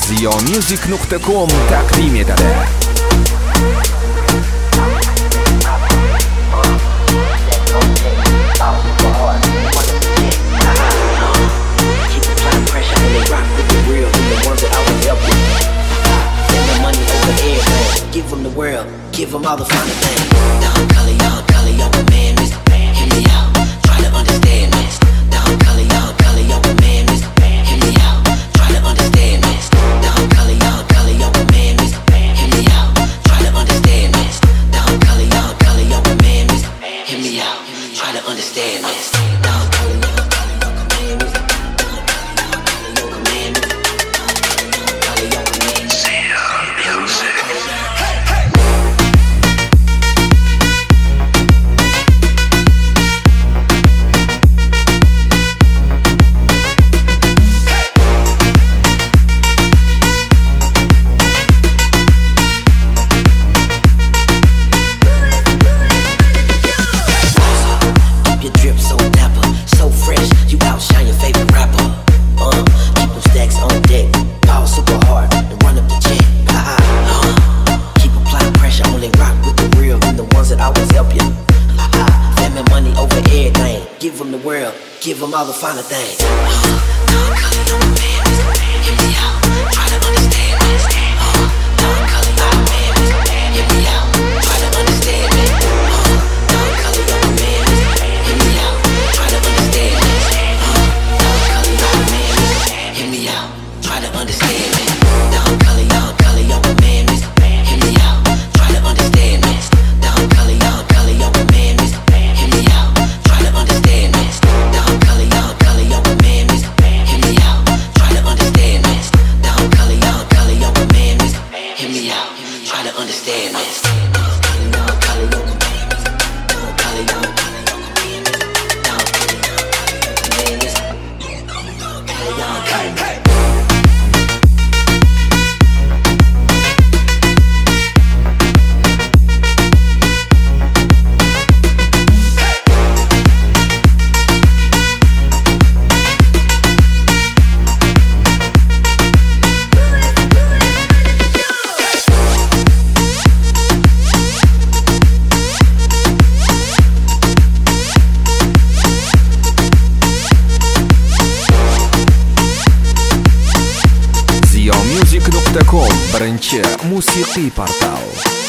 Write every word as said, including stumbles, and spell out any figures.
زيوميوزك نقطة كوم تقديم etadi. Give them the world, give them all the finer things. Dog color, y'all color, y'all man, mister. Hear me out, try to understand this. Dog color, y'all color, y'all man, mister. Hear me out, try to understand this. Dog color, y'all color, y'all man, mister. Hear me out, try to understand this. Dog color, y'all color, y'all man, mister. Hear me out, try to understand this. Dog color, y'all color, y'all man, mister. Dog color, y'all color, y'all man, mister. Dog color, y'all man, mister. Give them the world, give them all the finer things. Dog color, y'all man, mister. Hear me out, try to understand this. Dog color, y'all man, mister. Hear me out, try to understand this. Dog color, y'all man, mister. Hear me out, try to understand this. Dog color, y'all man, mister. Hear me out, try to understand this. Dog color, y'all color, y'all man, mister. Hear me out, try to understand this. Dog color, y'all color, y'all man, mister. Hear me out, try to understand this. Dog color, y'all color, y'all man, mister. Hear me out, try to understand this. Dog color, y'all color, y'all man, mister. Hear me out, try to understand this. Dog color, y'all color, y'all man, mister. Dog color, y'all color, y'all man, mister. Dog color, y'all color, y'all man, mister. Dog color, y'all color, y'all. زيوميوزك نقطة كوم birinchi musiqiy portal.